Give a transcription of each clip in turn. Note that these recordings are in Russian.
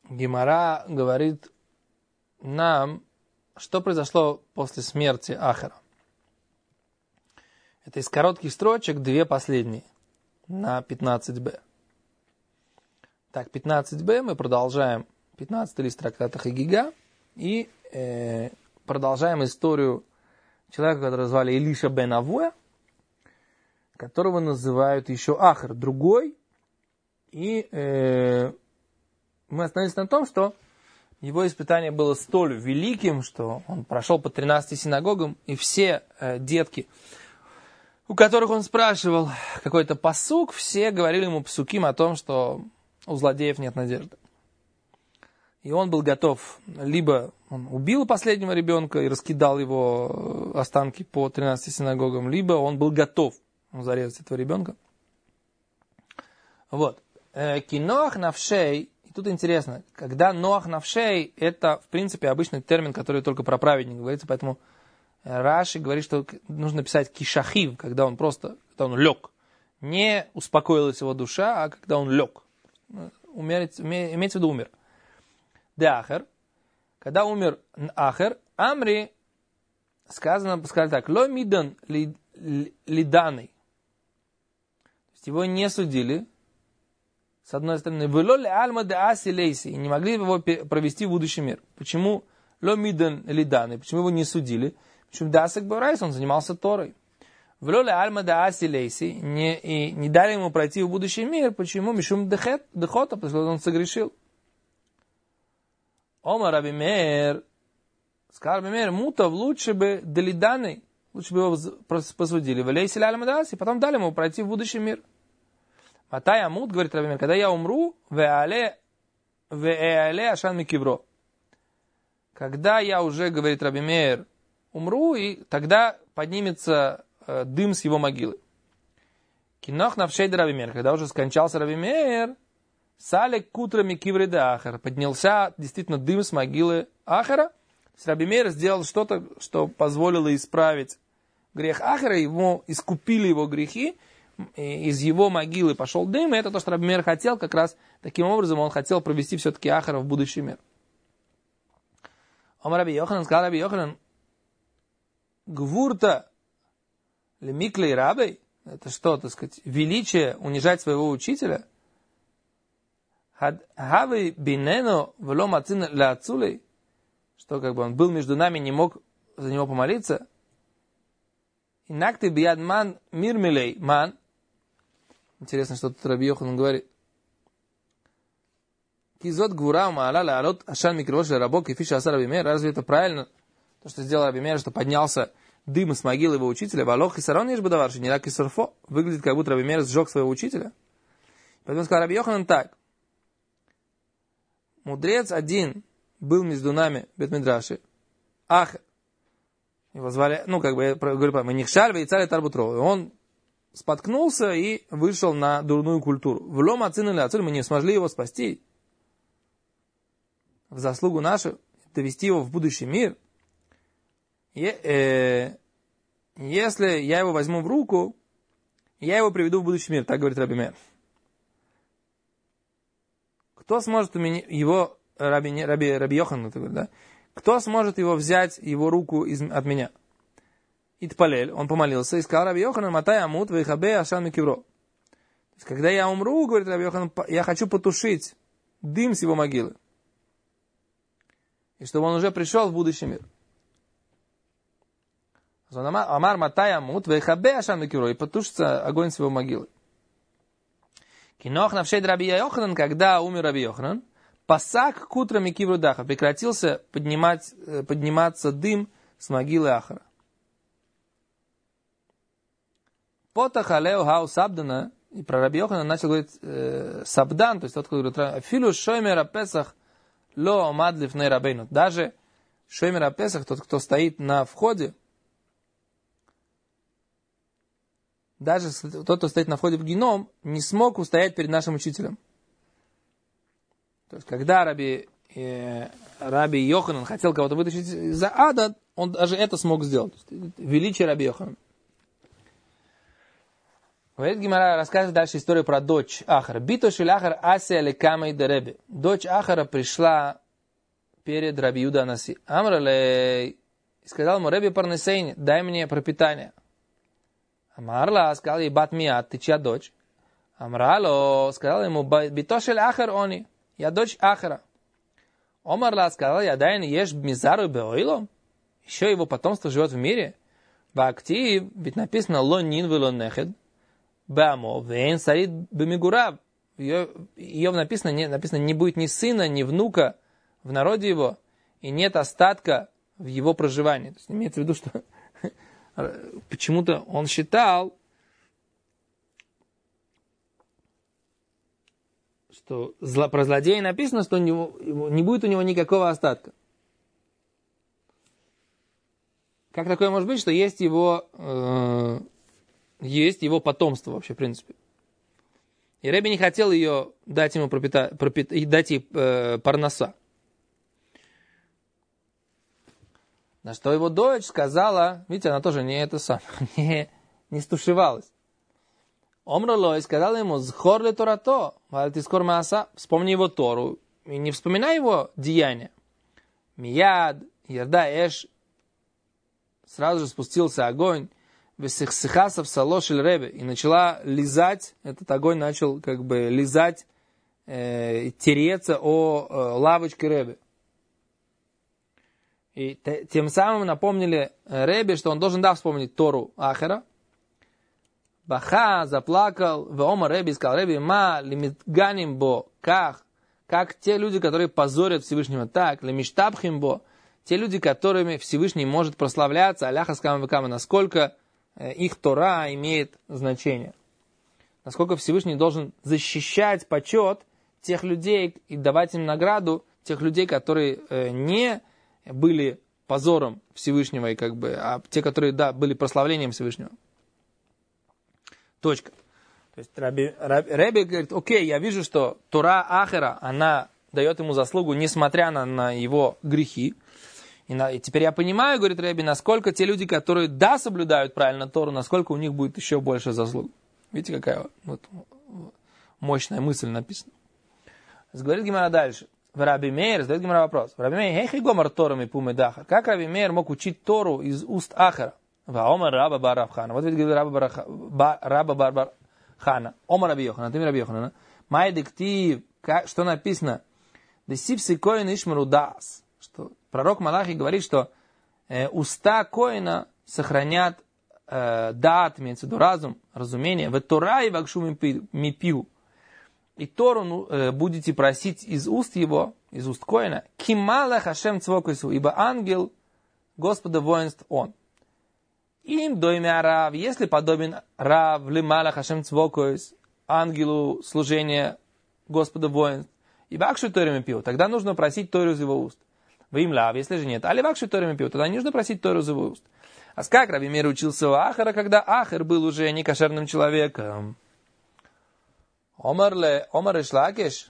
Гемара говорит нам, что произошло после смерти Ахара. Это из коротких строчек две последние на 15b. Так, 15b мы продолжаем, 15 лист трактата Хагига, и продолжаем историю человека, которого звали Илиша бен Авуя, которого называют еще Ахар, другой. И мы остановились на том, что его испытание было столь великим, что он прошел по 13 синагогам, и все детки, у которых он спрашивал какой-то пасук, все говорили ему пасуким о том, что у злодеев нет надежды. И он был готов, либо он убил последнего ребенка и раскидал его останки по 13 синагогам, либо он был готов зарезать этого ребенка. Вот. Киноах навшей, и тут интересно, когда ноах навшей, это, в принципе, обычный термин, который только про праведника говорится, поэтому Раши говорит, что нужно писать кишахив, когда он лег. Не успокоилась его душа, а когда он лег. Имеется в виду умер. Ахар, когда умер Ахар, Амри, сказали так, ло мидан лиданый. То есть его не судили, с одной стороны, и не могли его провести в будущий мир. Почему ло мидан лиданый? Почему его не судили? Почему дасак барайс, он занимался Торой. И не дали ему пройти в будущий мир. Почему? Мишум дехота, потому что он согрешил. Ома Раби Меир, сказал Раби Меир, мутав лучше бы делиданый, лучше бы его посудили. Валейси ля альмадаси, потом дали ему пройти в будущий мир. Матай амут, говорит Раби Меир, когда я умру, веале ашан микивро. Когда я уже, говорит Раби Меир, умру, и тогда поднимется дым с его могилы. Кинох навшей Раби Меир, когда уже скончался Раби Меир, салек кутрами кивреды Ахара, поднялся действительно дым с могилы Ахара. Раби Меир сделал что-то, что позволило исправить грех Ахара, ему искупили его грехи, из его могилы пошел дым, и это то, что Раби Меир хотел, как раз таким образом он хотел провести все-таки Ахара в будущий мир. Омар Раби Йоханан, сказал Раби Йоханан, гвурта лемиклей рабей, это что, так сказать, величие унижать своего учителя? Хавы бинено вло мацин ляцулей, что как бы он был между нами, не мог за него помолиться. Инакты бияд ман мирмилей ман. Интересно, что тут Раби Йоханан говорит. Кизот гвура маала лаалот ашан микрош рабо кефиша аса Раби Меир. Разве это правильно? То, что сделал Раби Меир, что поднялся дым с могилы его учителя. Валох хисарон еш бадаварши, не рак и сурфо. Выглядит, как будто Раби Меир сжег своего учителя. Поэтому сказал Раби Йоханан так. Мудрец один был между нами, Бет-Мидраши, Ахар. Его звали, я говорю, Манихшаль, Вейцали Тарбутро. Он споткнулся и вышел на дурную культуру. В лом ацин ацуль, мы не смогли его спасти. В заслугу нашу, довести его в будущий мир. Если я его возьму в руку, я его приведу в будущий мир, так говорит Раби Меир. Кто сможет у меня его, Раби Йоханан, да? Кто сможет его взять, его руку от меня? Итпалель, он помолился и сказал Раби Йоханан, матай амут вейхабе ашан микивро. Когда я умру, говорит Раби Йоханан, я хочу потушить дым с его могилы. И чтобы он уже пришел в будущий мир. Амар матай амут вейхабе ашан микивро. И потушится огонь с его могилы. Кинох навшей Раби Йоханан, когда умер Раби Йоханан, пасак кутрами кивру даха, прекратился подниматься дым с могилы Ахара. Потахалеу хау сабдана, и про Раби Йоханана начал говорить сабдан, то есть тот, кто говорит, филу шоймер апесах ло омадлив ней рабейну. Даже шоймер апесах, тот, кто стоит на входе, даже тот, кто стоит на входе в геном, не смог устоять перед нашим учителем. То есть, когда Раби Йоханан хотел кого-то вытащить из-за ада, он даже это смог сделать. Величие Раби Йоханана. Говорит Гемара, рассказывает дальше историю про дочь Ахара. Битошель Ахар Асия лекамай де Реби. Дочь Ахара пришла перед Раби Юда Анаси. Амралей, сказал ему: Реби Парнесейни, дай мне пропитание. Амарла, сказал ей: Бат Миат, ты чья дочь? Амрало, сказал ему: Битошель Ахар они, я дочь Ахара. Омарла, сказал: я дай ешь мизару беоилом. Еще его потомство живет в мире. Бактив, ведь написано лонин вилон нехед. Бамо, вейн сарит бемигурав. Ее написано, не будет ни сына, ни внука в народе его, и нет остатка в его проживании. То есть имеется в виду, что почему-то он считал, что про злодея написано, что не будет у него никакого остатка. Как такое может быть, что есть его потомство вообще, в принципе. И Реби не хотел ее дать ему дать ей парноса. На что его дочь сказала, видите, она тоже не стушевалась. Омралой сказала ему: «Зхор ли Торато, вальтискор мааса», вспомни его Тору и не вспоминай его деяния. Мияд, ярда эш, сразу же спустился огонь, весихсихасов салошель Ребе, и начала лизать, этот огонь начал как бы лизать, тереться о лавочке Ребе. И тем самым напомнили Ребе, что он должен вспомнить Тору Ахера. Баха заплакал, веома Ребе, сказал Ребе: ма лимитганим бо, как те люди, которые позорят Всевышнего, так, лимиштабхим бо, те люди, которыми Всевышний может прославляться, аляха скама векама, насколько их Тора имеет значение. Насколько Всевышний должен защищать почет тех людей и давать им награду, тех людей, которые не были позором Всевышнего, а те, которые, были прославлением Всевышнего. Точка. То есть Ребе говорит: окей, я вижу, что Тора Ахера, она дает ему заслугу, несмотря на его грехи. И теперь я понимаю, говорит Ребе, насколько те люди, которые соблюдают правильно Тору, насколько у них будет еще больше заслуг. Видите, какая мощная мысль написана. Говорит Гемара дальше. Раби Мейер задает Гемара вопрос. Раби Мейер, хейхи гомар Тором и пумы дахар. Как Раби Мейер мог учить Тору из уст Ахара? Ваомар Раба бар Рав Хана. Вот видите, говорит Раба бар Хана. Омар Раби Йохана. Ты Раби Йохана. Май диктив. Что написано? Десипси коин ишмару даас. Что пророк Малахи говорит, что уста коина сохранят даат, имеется в виду разум, разумение. В Тора и вакшу мипиу. И Тору будете просить из уст его, из уст коина, кимала хашем цвокойсу, ибо ангел Господа воинств он. Им доймя рав, если подобен рав лимала хашем цвокойс, ангелу служения Господа воинств, ибо акшу Тору пил, тогда нужно просить Тору из его уст. Вы им лав, если же нет, али вакшу Тору пил, тогда не нужно просить Тору из его уст. А как Раби Мейер учился у Ахара, когда Ахар был уже некошерным человеком? Омар Ишлакиш,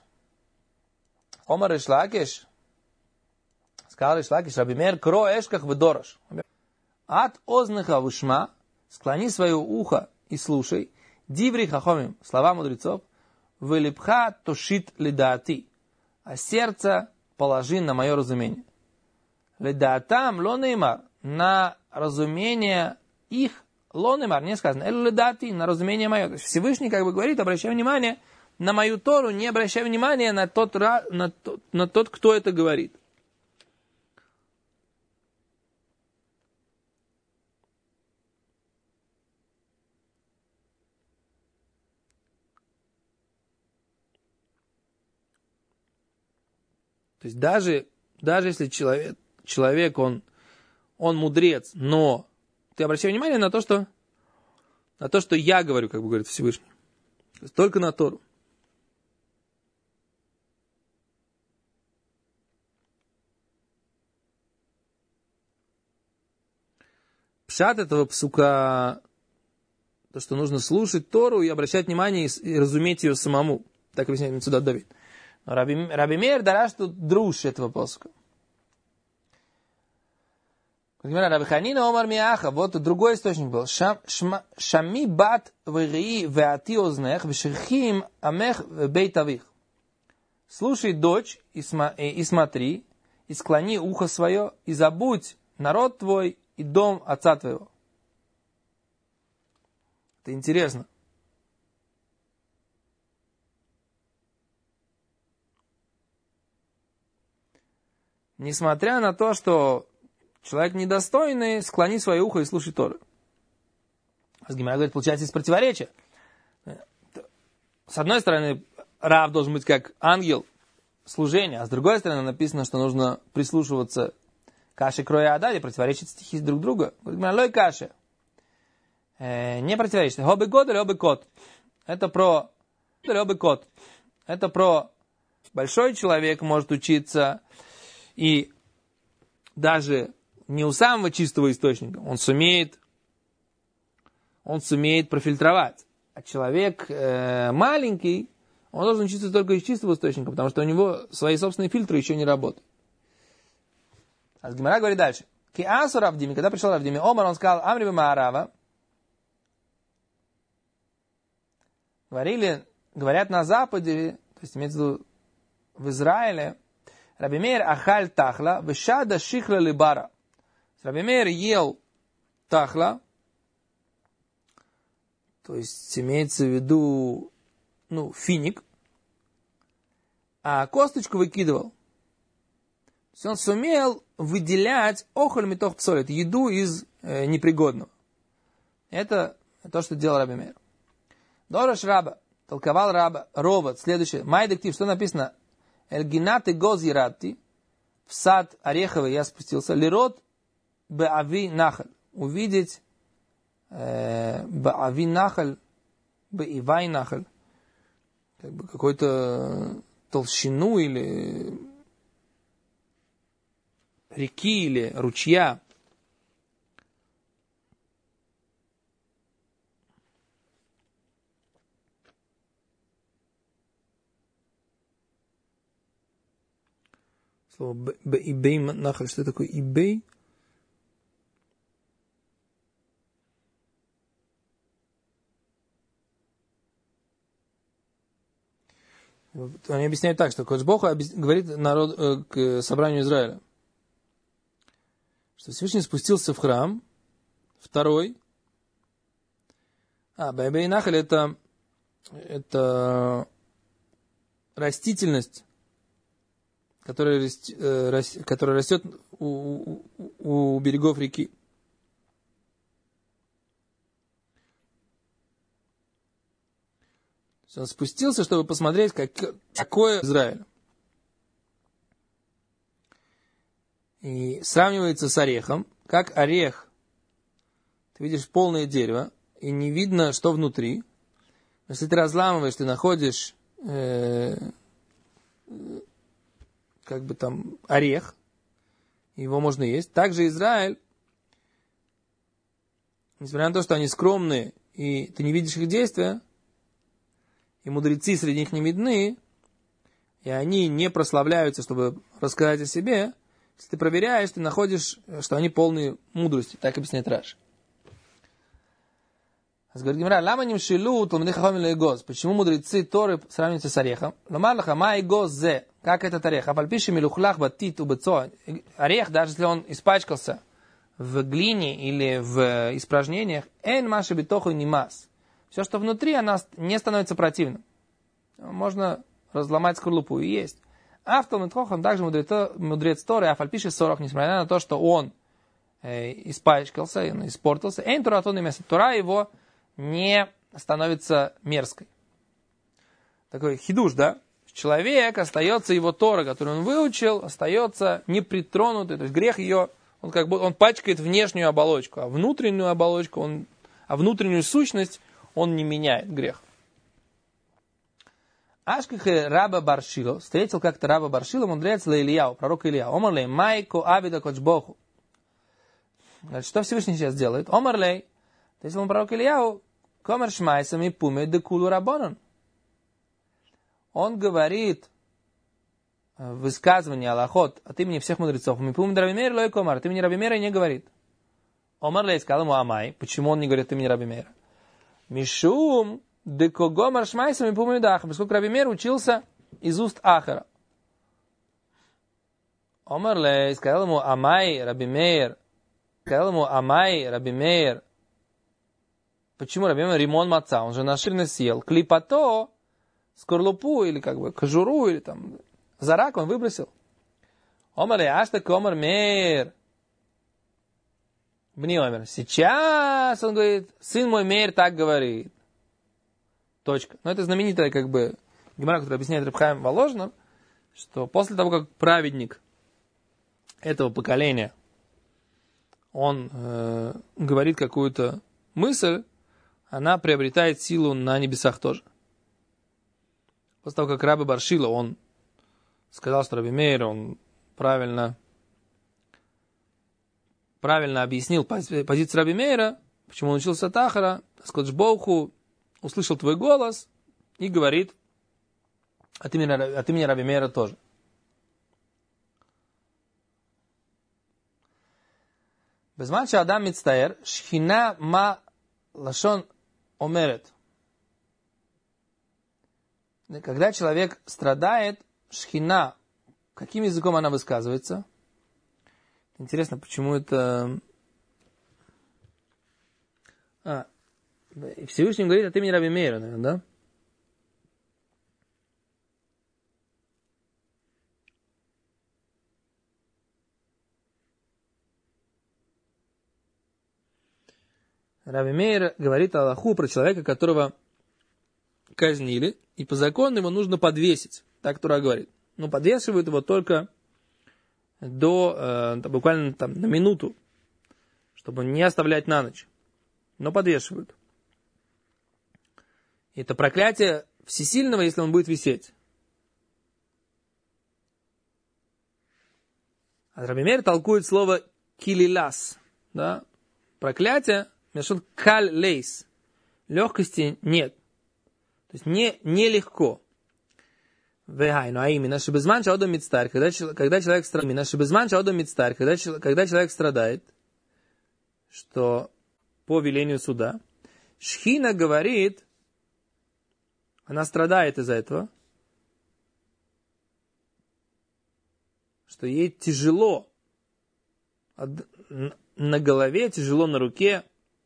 сказал Ишлакиш, Раби Мейер, кро эшках вдорош. От озныха вышма, склони свое ухо и слушай, диври хахомим, слова мудрецов, вылипха тошит ледаати, а сердце положи на мое разумение. Ледаатам лонеймар, на разумение их, лонеймар, не сказано, элу ледаати, на разумение мое. То есть Всевышний говорит, обращай внимание на мою Тору, не обращай внимания на тот, кто это говорит. То есть даже если человек он мудрец, но ты обращай внимание на то, что я говорю, говорит Всевышний. То есть только на Тору. Пшат этого псука, то, что нужно слушать Тору и обращать внимание и разуметь ее самому. Так объясняет Мецудат Давид. Раби Мейер дараш тут друж этого пасука. Рабиханина Омар Миаха, вот другой источник был. Шами бат веги веати ознех вешерхим амех бейтавих. Слушай, дочь, и смотри, и склони ухо свое, и забудь народ твой и дом отца твоего. Это интересно. Несмотря на то, что человек недостойный, склони свое ухо и слушай Торы. Гемара говорит, получается, есть противоречие. С одной стороны, рав должен быть как ангел служения, а с другой стороны написано, что нужно прислушиваться к каше кроя ададе, противоречат стихи друг друга. Лой каше. Не противоречит. Хобы год или хобы кот. Это про кот. Это про большой человек может учиться и даже не у самого чистого источника. Он сумеет профильтровать. А человек маленький, он должен учиться только из чистого источника, потому что у него свои собственные фильтры еще не работают. А Гемара говорит дальше. Киасу Равдими, когда пришел Равдими, Омар, он сказал, Амри Маарава, говорят на Западе, то есть имеется в виду в Израиле, Раби Меир ахаль тахла, вешада шихла либара. Раби Меир ел тахла, то есть имеется в виду, финик, а косточку выкидывал. То есть он сумел выделять охоль митох псолит, еду из непригодного. Это то, что делал Раби Меир. Дорож раба, толковал раба, ровод, следующее, майдектив, что написано? Эльгинаты гозирати, в сад ореховый я спустился, лирот беави нахаль, увидеть беави нахаль, беивай нахаль, как бы какую-то толщину или реки или ручья. Слово б-ибей нахаль, что такое ибей? Они объясняют так, что Кодж Бог говорит к собранию Израиля, что Всевышний спустился в храм, второй. Б-ибей нахаль это растительность, которая растет у берегов реки. Он спустился, чтобы посмотреть, какое Израиль. И сравнивается с орехом. Как орех, ты видишь полное дерево, и не видно, что внутри. Если ты разламываешь, ты находишь орех, его можно есть. Также Израиль, несмотря на то, что они скромные, и ты не видишь их действия, и мудрецы среди них не видны, и они не прославляются, чтобы рассказать о себе, если ты проверяешь, ты находишь, что они полны мудрости. Так объясняет Раши. Говорит Гемара, лама ним шилу талмидей хахамим леэгоз. Почему мудрецы Торы сравниваются с орехом? Ломар лаха ма эгоз зе. Как этот орех? Апальпиши милухлах батит убецо. Орех, даже если он испачкался в глине или в испражнениях, эн маши битоху нимас. Все, что внутри, она не становится противным. Можно разломать скорлупу и есть. Автомитхохам также мудрец Торы, афальпиши сорок, несмотря на то, что он испачкался, он испортился, эн туратон имеса. Тура его не становится мерзкой. Такой хидуш, да? Человек остается, его Тора, которую он выучил, остается непритронутый. То есть грех ее, он пачкает внешнюю оболочку, а внутреннюю оболочку, внутреннюю сущность он не меняет, грех. Ашкихе раба Баршило, встретил как-то раба Баршило, мудрец Ильяу, пророк Илья. Омарлей, майко авида кочбоху. Что Всевышний сейчас делает? Омарлей, если он пророк Ильяу, комер шмайсами пуме декулу рабонан. Он говорит высказывание алахот от имени всех мудрецов. Мипум Раби Мейр лой комар, от имени Раби Мейра не говорит. Омар лей сказал ему Амай, почему он не говорит от имени Раби Мейра? Мишум декогомар шмайса мипум юдаха, поскольку Раби Мейр учился из уст Ахара. Омар лей сказал ему Амай, Раби Мейр, сказал ему Амай, Раби Мейр. Почему Раби Мейр римон маца? Он же наширно съел. Клипато, скорлупу или как бы кожуру или там зарак он выбросил. Омар лей ашта комар Мейр. Бни Омер. Сейчас он говорит, сын мой Мейр так говорит. Точка. Но это знаменитая как бы гемара, которая объясняет Реб Хаим Воложенов, что после того, как праведник этого поколения, он говорит какую-то мысль, она приобретает силу на небесах тоже. После того, как Раби бар Шила, он сказал, что Раби Мейр, он правильно объяснил позицию Раби Мейра, почему он учился от Ахара, Скодж Боуху услышал твой голос и говорит от имени Раби Мейра тоже. Безман шаадам мицтаэр, шхина ма лашон омерет. Когда человек страдает, шхина, каким языком она высказывается? Интересно, почему это... Всевышний говорит от имени Раби Мейра, наверное, да? Раби Мейр говорит Аллаху про человека, которого казнили, и по закону его нужно подвесить. Так Тора говорит. Но подвешивают его только до буквально там, на минуту, чтобы не оставлять на ночь. Но подвешивают. И это проклятие всесильного, если он будет висеть. А Раби Мейр толкует слово килилас. Да? Проклятие, мешон каль лейс. Легкости нет. То есть не легко. Ну а именно, шебезман шаодом мицтар, когда человек страдает, что по велению суда, Шхина говорит, она страдает из-за этого, что ей тяжело на голове, тяжело на руке,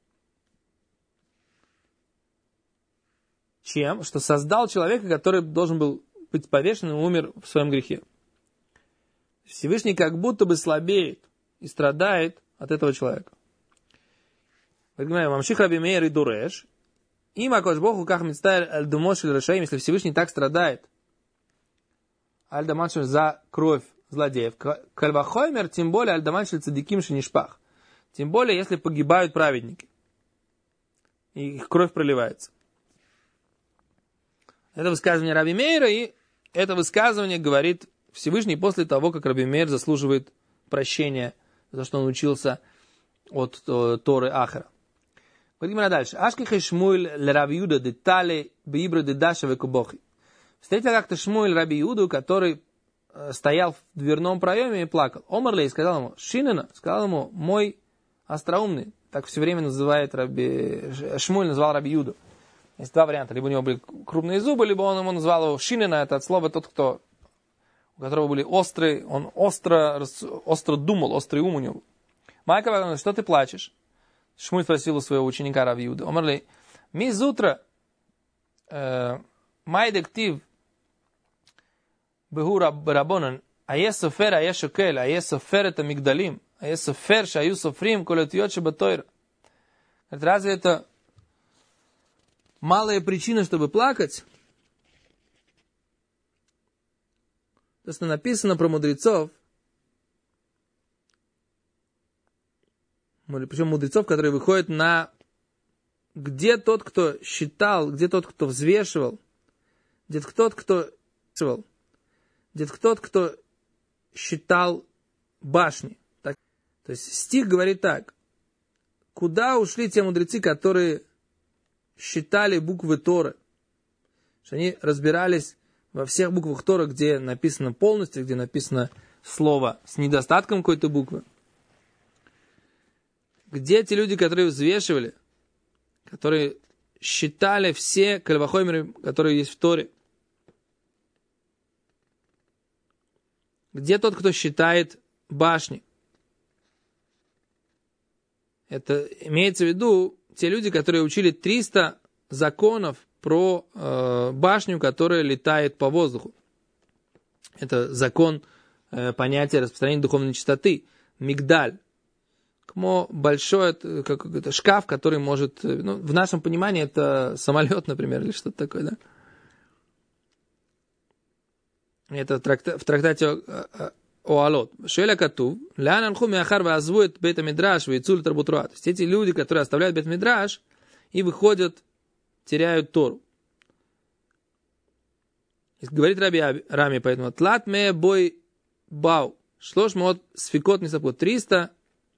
чем? Что создал человека, который должен был быть повешен и умер в своем грехе. Всевышний как будто бы слабеет и страдает от этого человека. Мамших Раби Мейр и Дуреш. Им Акош Богу как мецтаэр аль-думош иль-решаим, если Всевышний так страдает аль-даманшель за кровь злодеев. Кальвахоймер, тем более аль-даманшель цадиким шинишпах. Тем более, если погибают праведники. И их кровь проливается. Это высказывание Раби Мейра, и это высказывание говорит Всевышний после того, как Раби Мейр заслуживает прощения за то, что он учился от Торы Ахара. Говорим дальше. Ашкихе Шмуэль ле Раби Юда детали беибра дедаша векубохи. Встретил как-то Шмуэль Раби Юду, который стоял в дверном проеме и плакал. Омарлей сказал ему, Шинена, сказал ему, мой остроумный, так все время называет Шмуэль назвал Раби Юду. Есть два варианта. Либо у него были крупные зубы, либо он ему назвал его Шинена, это от слова тот, у которого были острые, он остро думал, острый ум у него. Майка говорит, что ты плачешь? Шмуль спросил у своего ученика Раби Юда. Омарлей, ми зутра майдектив бегура барабонан, а е софер, а е шокель, а е софер это мигдалим, а е софер, шаю софрим, колетьет шабатойр. Разве это малая причина, чтобы плакать? То, что написано про мудрецов, причем мудрецов, которые выходят на где тот, кто считал, где тот, кто взвешивал, где тот, кто считал башни. Так, то есть стих говорит так. Куда ушли те мудрецы, которые считали буквы Торы? Что они разбирались во всех буквах Тора, где написано полностью, где написано слово с недостатком какой-то буквы. Где те люди, которые взвешивали, которые считали все кальвахоймеры, которые есть в Торе? Где тот, кто считает башни? Это имеется в виду те люди, которые учили 300 законов про башню, которая летает по воздуху. Это закон понятия распространения духовной чистоты. Мигдаль. Большой как шкаф, который может... в нашем понимании это самолет, например, или что-то такое, да? Это в трактате Оалот. Шеля Катув. Лян анху миахар вазвует бета-мидраш вейцуль тарбутруа. То есть эти люди, которые оставляют бета-мидраш и выходят, теряют Тору. Говорит Рами, поэтому тлат ме бой бау. Шлош мод сфикот несапот. 300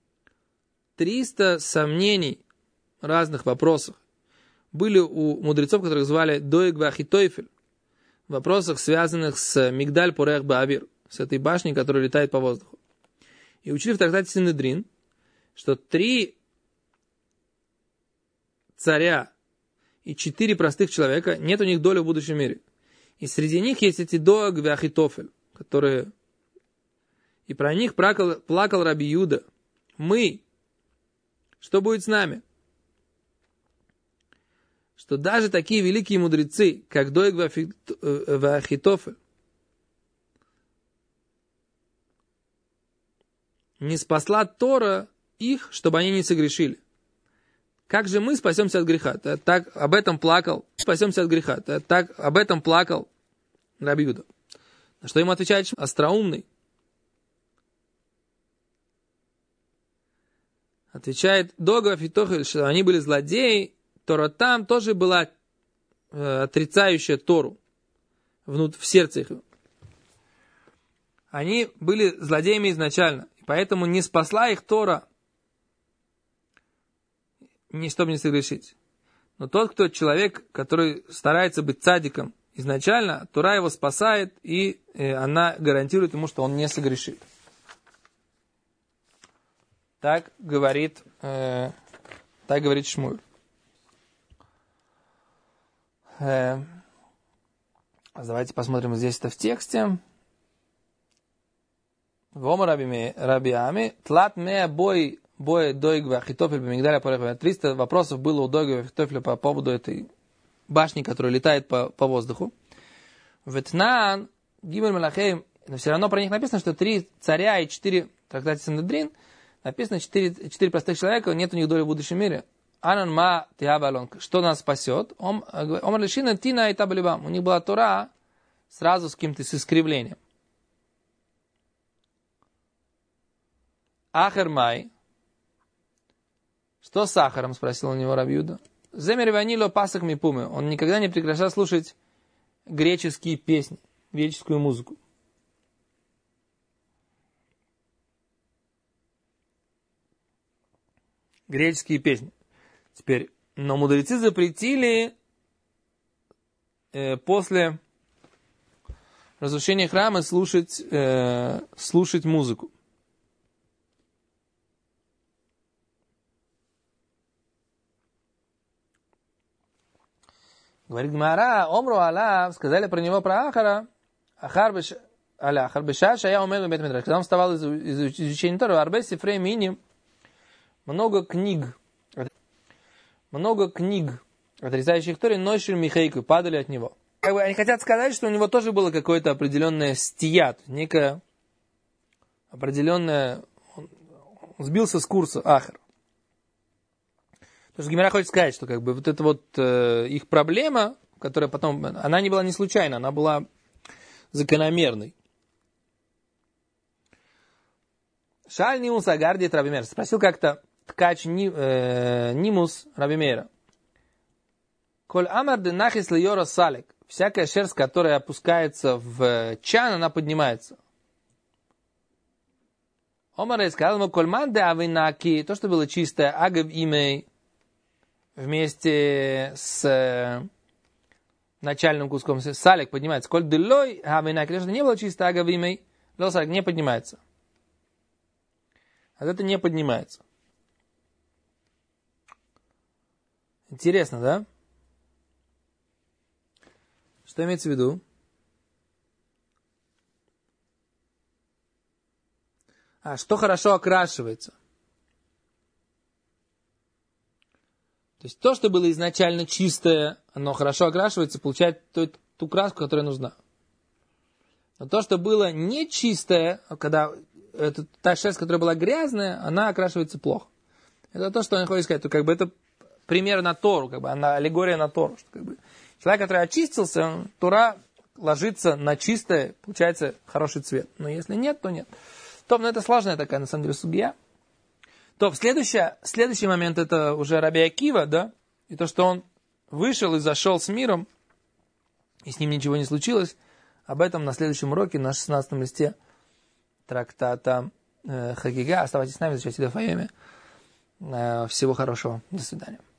сомнений в разных вопросах были у мудрецов, которых звали Доег вахитойфель. В вопросах, связанных с Мигдаль Порех Баавир, с этой башней, которая летает по воздуху. И учили в трактате Синедрин, что 3 царя и 4 простых человека, нет у них доли в будущем мире. И среди них есть эти Доег вахитофель, которые... И про них плакал Раби Юда. Мы, что будет с нами? Что даже такие великие мудрецы, как Доег вахитофель, не спасла Тора их, чтобы они не согрешили. Как же мы спасемся от греха? Так об этом плакал. Спасемся от греха. Так об этом плакал Раби Юда. На что ему отвечает остроумный? Отвечает Доег вахитофель, что они были злодеи. Тора там тоже была отрицающая Тору в сердце их. Они были злодеями изначально, и поэтому не спасла их Тора, чтобы не согрешить. Но тот, человек, который старается быть цадиком изначально, Тора его спасает, и она гарантирует ему, что он не согрешит. Так говорит Шмуэль. Давайте посмотрим здесь это в тексте. Вома Рабиами, тлат меа бой Доег вахитофель бемигдаля пореховя. 300 вопросов было у Доега вахитофеля по поводу этой башни, которая летает по воздуху. Ветнан, Гимель Малахеем, но все равно про них написано, что 3 царя и 4 трактате Синедрин, написано 4 простых человека, нет у них доли в будущем мире. Анан ма тиабалон, что нас спасет? Омар лишина тина и табалибам. У них была Тора сразу с каким-то искривлением. Ахер май. Что с сахаром? Спросил у него Раби Юда. Земер ванило пасак мипумы. Он никогда не прекращал слушать греческие песни, греческую музыку. Греческие песни. Теперь, но мудрецы запретили после разрушения храма слушать музыку. Говорит Гмара, Омру Алав, сказали про него, про Ахара, Ахар Беша, Шая Умер Бет Мидраш. Когда он вставал из изучения Торы, Арбе Сифрей Мини, много книг, отрицающих Торе, Нойшир Михейку, падали от него. Они хотят сказать, что у него тоже было какое-то определенное стият, некое определенное, он сбился с курса Ахар. Потому что Гемара хочет сказать, что как бы вот эта вот их проблема, которая потом, она не была не случайна, она была закономерной. Шаль Нимус Агардит Раби Мейр. Спросил как-то ткач Нимус Раби Мейра. Коль амар де нахис льора салик. Всякая шерсть, которая опускается в чан, она поднимается. Омар сказал ему, коль ман де авинаки, то, что было чистое, агав имей, вместе с начальным куском салик поднимается. Коль делой, гавинак, если не было чисто агавимой, салик не поднимается. А это не поднимается. Интересно, да? Что имеется в виду? Что хорошо окрашивается. То есть то, что было изначально чистое, оно хорошо окрашивается, получает ту краску, которая нужна. Но то, что было нечистое, когда та шерсть, которая была грязная, она окрашивается плохо. Это то, что он хочет сказать. То, как бы, это пример на Тору, как бы, аллегория на Тору. Что, как бы, человек, который очистился, Тора ложится на чистое, получается хороший цвет. Но если нет, то нет. То, это сложная такая, на самом деле, судья. То следующий момент это уже Раби Акива, да, и то, что он вышел и зашел с миром, и с ним ничего не случилось. Об этом на следующем уроке, на 16 листе трактата Хагига. Оставайтесь с нами, изучайте Дафайоми. Всего хорошего. До свидания.